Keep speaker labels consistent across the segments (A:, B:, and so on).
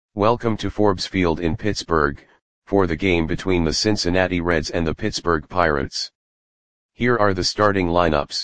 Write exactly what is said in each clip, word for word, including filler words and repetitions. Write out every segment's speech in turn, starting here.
A: Welcome to Forbes Field in Pittsburgh, for the game between the Cincinnati Reds and the Pittsburgh Pirates. Here are the starting lineups.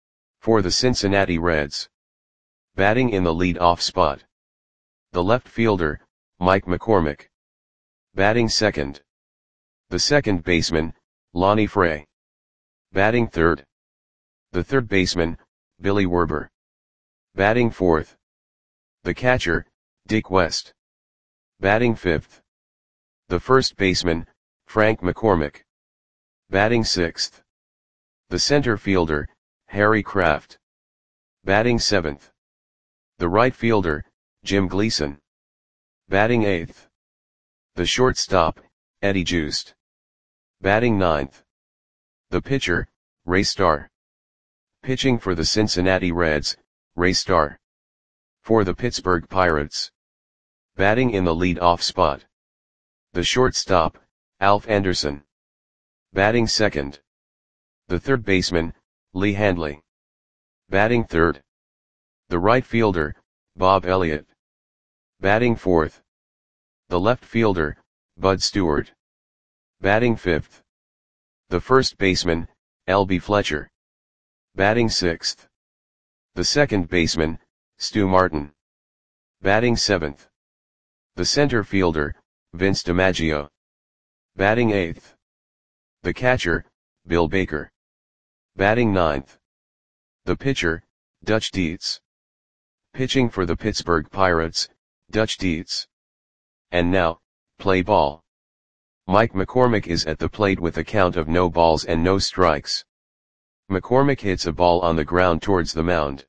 A: For the Cincinnati Reds. Batting in the lead-off spot. The left fielder, Mike McCormick. Batting second. The second baseman, Lonnie Fray. Batting third. The third baseman, Billy Werber. Batting fourth. The catcher, Dick West. Batting fifth. The first baseman, Frank McCormick. Batting sixth. The center fielder, Harry Kraft. Batting seventh. The right fielder, Jim Gleason. Batting eighth. The shortstop, Eddie Joost. Batting ninth. The pitcher, Ray Starr. Pitching for the Cincinnati Reds, Ray Starr. For the Pittsburgh Pirates. Batting in the lead-off spot. The shortstop, Alf Anderson. Batting second. The third baseman, Lee Handley. Batting third. The right fielder, Bob Elliott. Batting fourth. The left fielder, Bud Stewart. Batting fifth. The first baseman, L B Fletcher. Batting sixth. The second baseman, Stu Martin. Batting seventh. The center fielder, Vince DiMaggio. Batting eighth. The catcher, Bill Baker. Batting ninth. The pitcher, Dutch Dietz. Pitching for the Pittsburgh Pirates, Dutch Dietz. And now, play ball. Mike McCormick is at the plate with a count of no balls and no strikes. McCormick hits a ball on the ground towards the mound.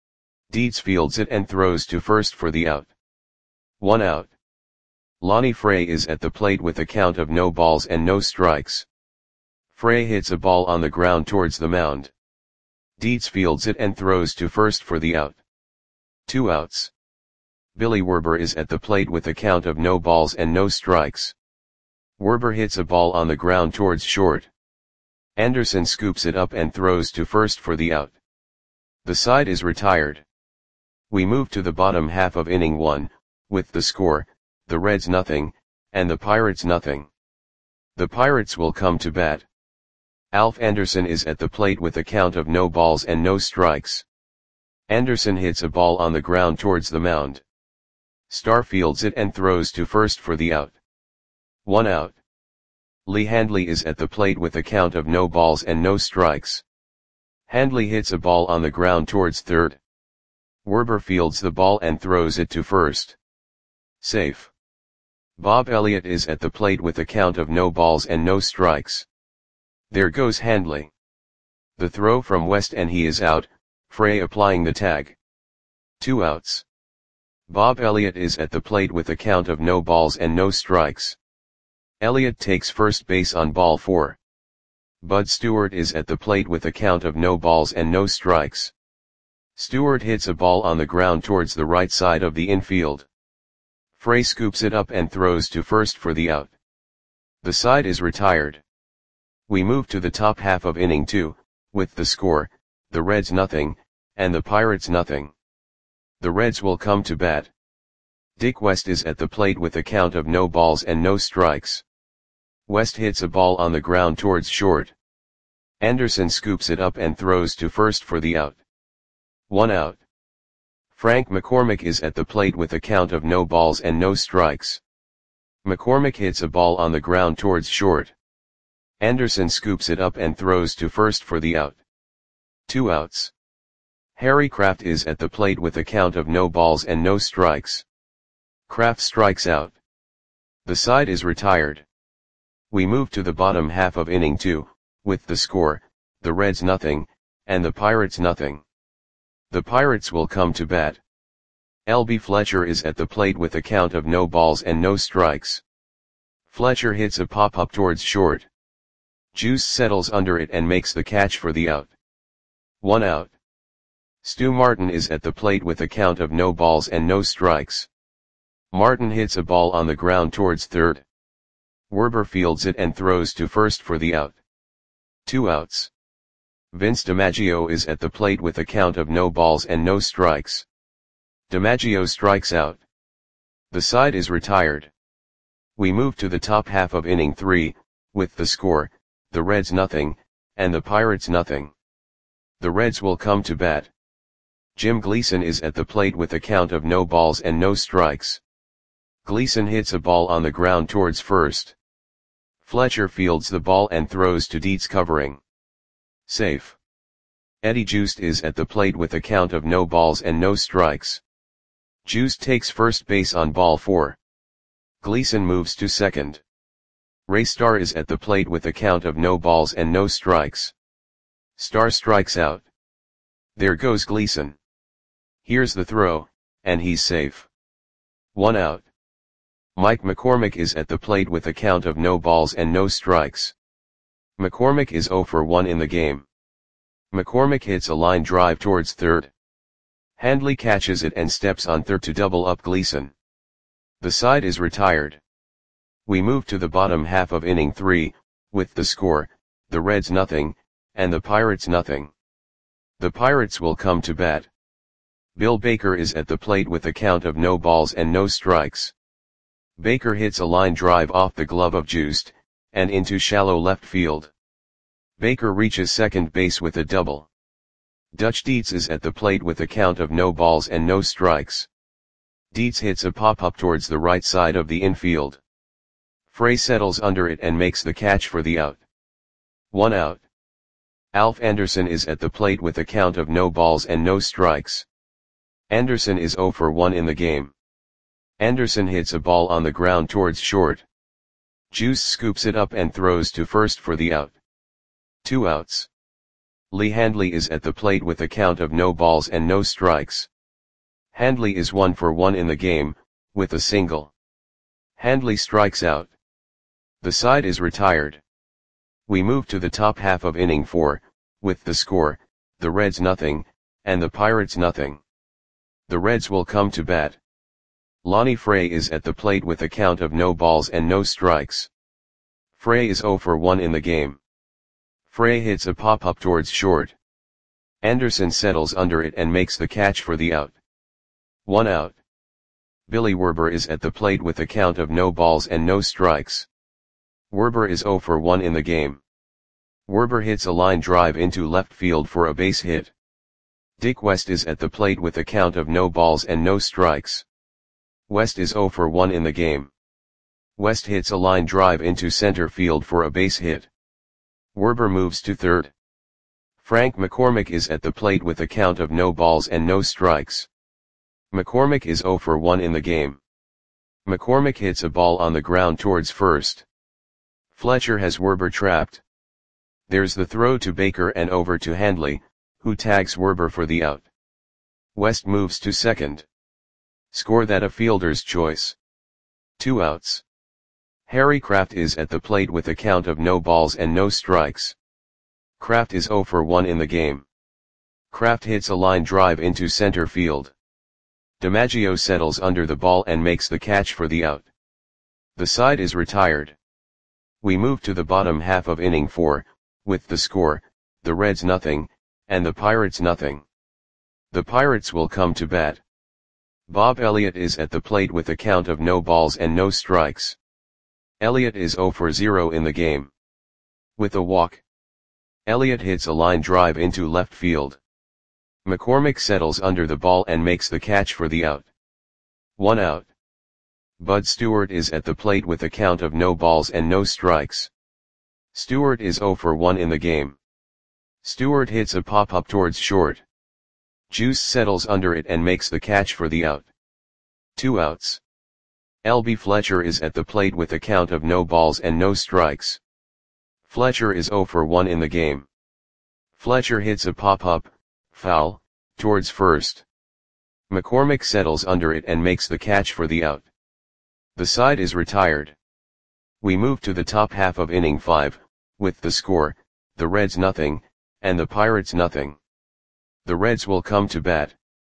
A: Dietz fields it and throws to first for the out. One out. Lonnie Fray is at the plate with a count of no balls and no strikes. Fray hits a ball on the ground towards the mound. Dietz fields it and throws to first for the out. Two outs. Billy Werber is at the plate with a count of no balls and no strikes. Werber hits a ball on the ground towards short. Anderson scoops it up and throws to first for the out. The side is retired. We move to the bottom half of inning one, with the score, the Reds nothing, and the Pirates nothing. The Pirates will come to bat. Alf Anderson is at the plate with a count of no balls and no strikes. Anderson hits a ball on the ground towards the mound. Starr fields it and throws to first for the out. One out. Lee Handley is at the plate with a count of no balls and no strikes. Handley hits a ball on the ground towards third. Werber fields the ball and throws it to first. Safe. Bob Elliott is at the plate with a count of no balls and no strikes. There goes Handley. The throw from West and he is out, Fray applying the tag. Two outs. Bob Elliott is at the plate with a count of no balls and no strikes. Elliott takes first base on ball four. Bud Stewart is at the plate with a count of no balls and no strikes. Stewart hits a ball on the ground towards the right side of the infield. Fray scoops it up and throws to first for the out. The side is retired. We move to the top half of inning two, with the score, the Reds nothing, and the Pirates nothing. The Reds will come to bat. Dick West is at the plate with a count of no balls and no strikes. West hits a ball on the ground towards short. Anderson scoops it up and throws to first for the out. One out. Frank McCormick is at the plate with a count of no balls and no strikes. McCormick hits a ball on the ground towards short. Anderson scoops it up and throws to first for the out. Two outs. Harry Kraft is at the plate with a count of no balls and no strikes. Kraft strikes out. The side is retired. We move to the bottom half of inning two, with the score, the Reds nothing, and the Pirates nothing. The Pirates will come to bat. L B Fletcher is at the plate with a count of no balls and no strikes. Fletcher hits a pop-up towards short. Juice settles under it and makes the catch for the out. One out. Stu Martin is at the plate with a count of no balls and no strikes. Martin hits a ball on the ground towards third. Werber fields it and throws to first for the out. Two outs. Vince DiMaggio is at the plate with a count of no balls and no strikes. DiMaggio strikes out. The side is retired. We move to the top half of inning three, with the score, the Reds nothing, and the Pirates nothing. The Reds will come to bat. Jim Gleason is at the plate with a count of no balls and no strikes. Gleason hits a ball on the ground towards first. Fletcher fields the ball and throws to Dietz covering. Safe. Eddie Joost is at the plate with a count of no balls and no strikes. Joost takes first base on ball four. Gleason moves to second. Ray Starr is at the plate with a count of no balls and no strikes. Starr strikes out. There goes Gleason. Here's the throw, and he's safe. One out. Mike McCormick is at the plate with a count of no balls and no strikes. McCormick is oh for one in the game. McCormick hits a line drive towards third. Handley catches it and steps on third to double up Gleason. The side is retired. We move to the bottom half of inning three, with the score, the Reds nothing, and the Pirates nothing. The Pirates will come to bat. Bill Baker is at the plate with a count of no balls and no strikes. Baker hits a line drive off the glove of Joost, and into shallow left field. Baker reaches second base with a double. Dutch Dietz is at the plate with a count of no balls and no strikes. Dietz hits a pop-up towards the right side of the infield. Frey settles under it and makes the catch for the out. One out. Alf Anderson is at the plate with a count of no balls and no strikes. Anderson is oh for one in the game. Anderson hits a ball on the ground towards short. Joost scoops it up and throws to first for the out. Two outs. Lee Handley is at the plate with a count of no balls and no strikes. Handley is one for one in the game, with a single. Handley strikes out. The side is retired. We move to the top half of inning four, with the score, the Reds nothing, and the Pirates nothing. The Reds will come to bat. Lonnie Frey is at the plate with a count of no balls and no strikes. Frey is oh for one in the game. Frey hits a pop-up towards short. Anderson settles under it and makes the catch for the out. One out. Billy Werber is at the plate with a count of no balls and no strikes. Werber is oh for one in the game. Werber hits a line drive into left field for a base hit. Dick West is at the plate with a count of no balls and no strikes. West is oh for one in the game. West hits a line drive into center field for a base hit. Werber moves to third. Frank McCormick is at the plate with a count of no balls and no strikes. McCormick is oh for one in the game. McCormick hits a ball on the ground towards first. Fletcher has Werber trapped. There's the throw to Baker and over to Handley, who tags Werber for the out. West moves to second. Score that a fielder's choice. Two outs. Harry Kraft is at the plate with a count of no balls and no strikes. Kraft is oh for one in the game. Kraft hits a line drive into center field. DiMaggio settles under the ball and makes the catch for the out. The side is retired. We move to the bottom half of inning four, with the score, the Reds nothing, and the Pirates nothing. The Pirates will come to bat. Bob Elliott is at the plate with a count of no balls and no strikes. Elliott is oh for zero in the game. With a walk. Elliott hits a line drive into left field. McCormick settles under the ball and makes the catch for the out. One out. Bud Stewart is at the plate with a count of no balls and no strikes. Stewart is oh for one in the game. Stewart hits a pop-up towards short. Juice settles under it and makes the catch for the out. Two outs. L B Fletcher is at the plate with a count of no balls and no strikes. Fletcher is oh for one in the game. Fletcher hits a pop-up, foul, towards first. McCormick settles under it and makes the catch for the out. The side is retired. We move to the top half of inning five, with the score, the Reds nothing, and the Pirates nothing. The Reds will come to bat.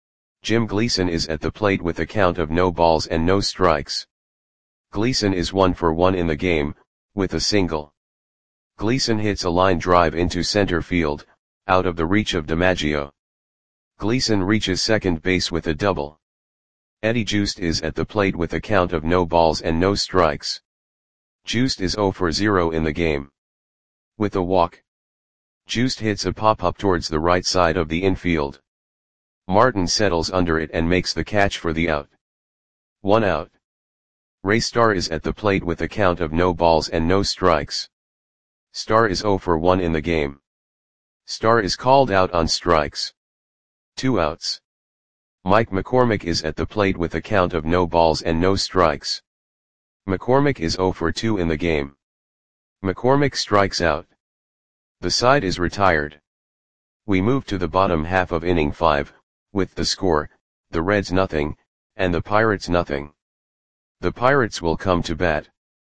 A: Jim Gleason is at the plate with a count of no balls and no strikes. Gleason is one for one in the game, with a single. Gleason hits a line drive into center field, out of the reach of DiMaggio. Gleason reaches second base with a double. Eddie Joost is at the plate with a count of no balls and no strikes. Joost is zero for zero in the game. With a walk, Joost hits a pop-up towards the right side of the infield. Martin settles under it and makes the catch for the out. One out. Ray Starr is at the plate with a count of no balls and no strikes. Starr is zero for one in the game. Starr is called out on strikes. Two outs. Mike McCormick is at the plate with a count of no balls and no strikes. McCormick is zero for two in the game. McCormick strikes out. The side is retired. We move to the bottom half of inning five, with the score, the Reds nothing, and the Pirates nothing. The Pirates will come to bat.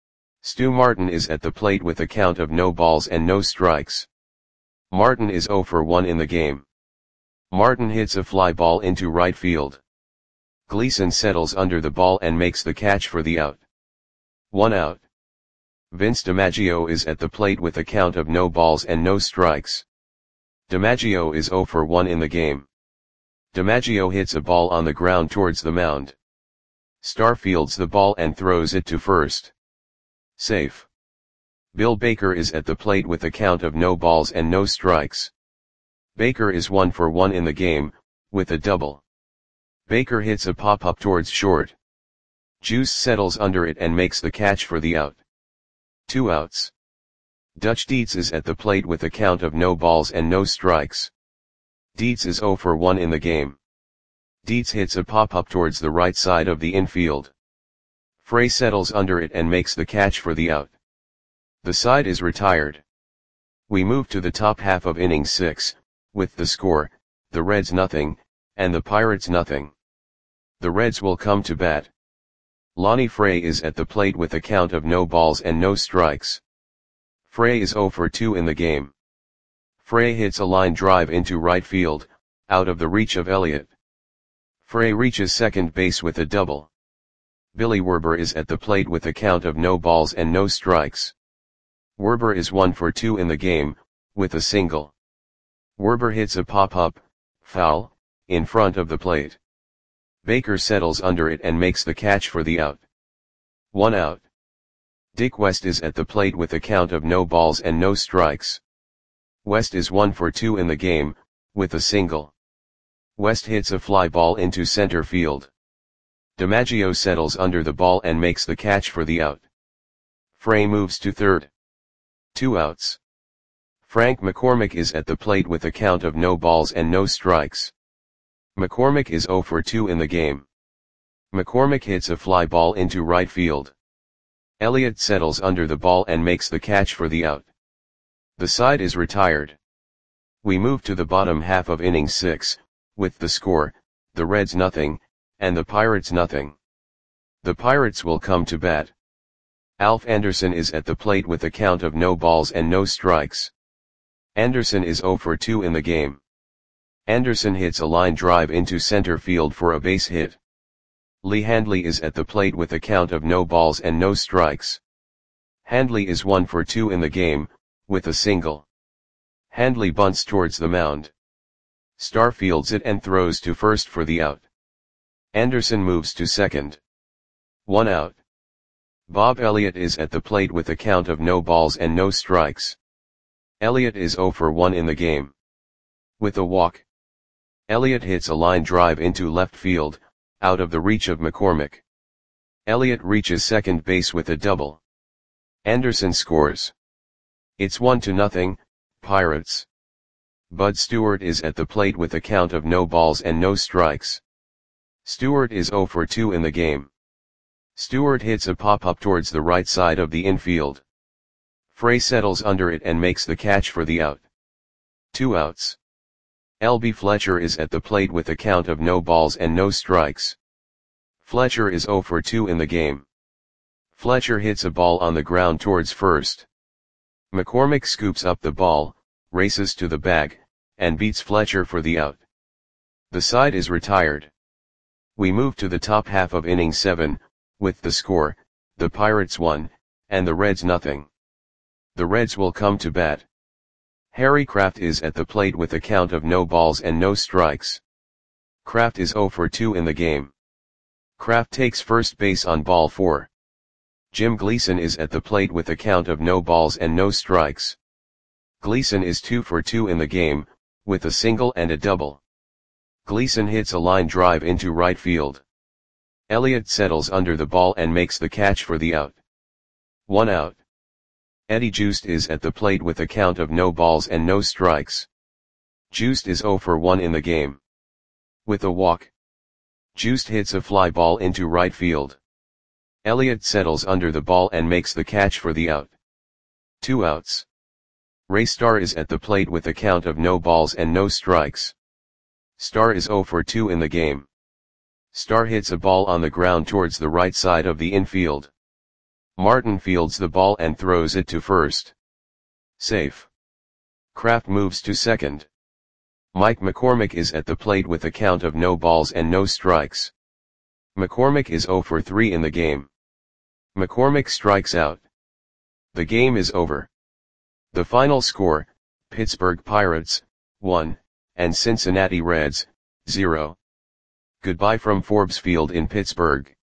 A: Stu Martin is at the plate with a count of no balls and no strikes. Martin is zero for one in the game. Martin hits a fly ball into right field. Gleason settles under the ball and makes the catch for the out. One out. Vince DiMaggio is at the plate with a count of no balls and no strikes. DiMaggio is zero for one in the game. DiMaggio hits a ball on the ground towards the mound. Starr fields the ball and throws it to first. Safe. Bill Baker is at the plate with a count of no balls and no strikes. Baker is one for one in the game, with a double. Baker hits a pop-up towards short. Juice settles under it and makes the catch for the out. Two outs. Dutch Dietz is at the plate with a count of no balls and no strikes. Dietz is zero for one in the game. Dietz hits a pop-up towards the right side of the infield. Frey settles under it and makes the catch for the out. The side is retired. We move to the top half of inning six, with the score, the Reds nothing, and the Pirates nothing. The Reds will come to bat. Lonnie Frey is at the plate with a count of no balls and no strikes. Frey is zero for two in the game. Frey hits a line drive into right field, out of the reach of Elliott. Frey reaches second base with a double. Billy Werber is at the plate with a count of no balls and no strikes. Werber is one for two in the game, with a single. Werber hits a pop-up, foul, in front of the plate. Baker settles under it and makes the catch for the out. One out. Dick West is at the plate with a count of no balls and no strikes. West is one for two in the game, with a single. West hits a fly ball into center field. DiMaggio settles under the ball and makes the catch for the out. Frey moves to third. Two outs. Frank McCormick is at the plate with a count of no balls and no strikes. McCormick is zero for two in the game. McCormick hits a fly ball into right field. Elliott settles under the ball and makes the catch for the out. The side is retired. We move to the bottom half of inning six, with the score, the Reds nothing, and the Pirates nothing. The Pirates will come to bat. Alf Anderson is at the plate with a count of no balls and no strikes. Anderson is zero for two in the game. Anderson hits a line drive into center field for a base hit. Lee Handley is at the plate with a count of no balls and no strikes. Handley is one for two in the game, with a single. Handley bunts towards the mound. Starr fields it and throws to first for the out. Anderson moves to second. One out. Bob Elliott is at the plate with a count of no balls and no strikes. Elliott is zero for one in the game. With a walk, Elliott hits a line drive into left field, out of the reach of McCormick. Elliott reaches second base with a double. Anderson scores. It's one to nothing, Pirates. Bud Stewart is at the plate with a count of no balls and no strikes. Stewart is zero for two in the game. Stewart hits a pop-up towards the right side of the infield. Frey settles under it and makes the catch for the out. Two outs. L B Fletcher is at the plate with a count of no balls and no strikes. Fletcher is zero for two in the game. Fletcher hits a ball on the ground towards first. McCormick scoops up the ball, races to the bag, and beats Fletcher for the out. The side is retired. We move to the top half of inning seven, with the score, the Pirates one, and the Reds nothing. The Reds will come to bat. Harry Kraft is at the plate with a count of no balls and no strikes. Kraft is zero for two in the game. Kraft takes first base on ball four. Jim Gleason is at the plate with a count of no balls and no strikes. Gleason is two for two in the game, with a single and a double. Gleason hits a line drive into right field. Elliott settles under the ball and makes the catch for the out. One out. Eddie Joost is at the plate with a count of no balls and no strikes. Joost is zero for one in the game. With a walk, Joost hits a fly ball into right field. Elliott settles under the ball and makes the catch for the out. Two outs. Ray Starr is at the plate with a count of no balls and no strikes. Starr is zero for two in the game. Starr hits a ball on the ground towards the right side of the infield. Martin fields the ball and throws it to first. Safe. Kraft moves to second. Mike McCormick is at the plate with a count of no balls and no strikes. McCormick is zero for three in the game. McCormick strikes out. The game is over. The final score, Pittsburgh Pirates, one, and Cincinnati Reds, zero. Goodbye from Forbes Field in Pittsburgh.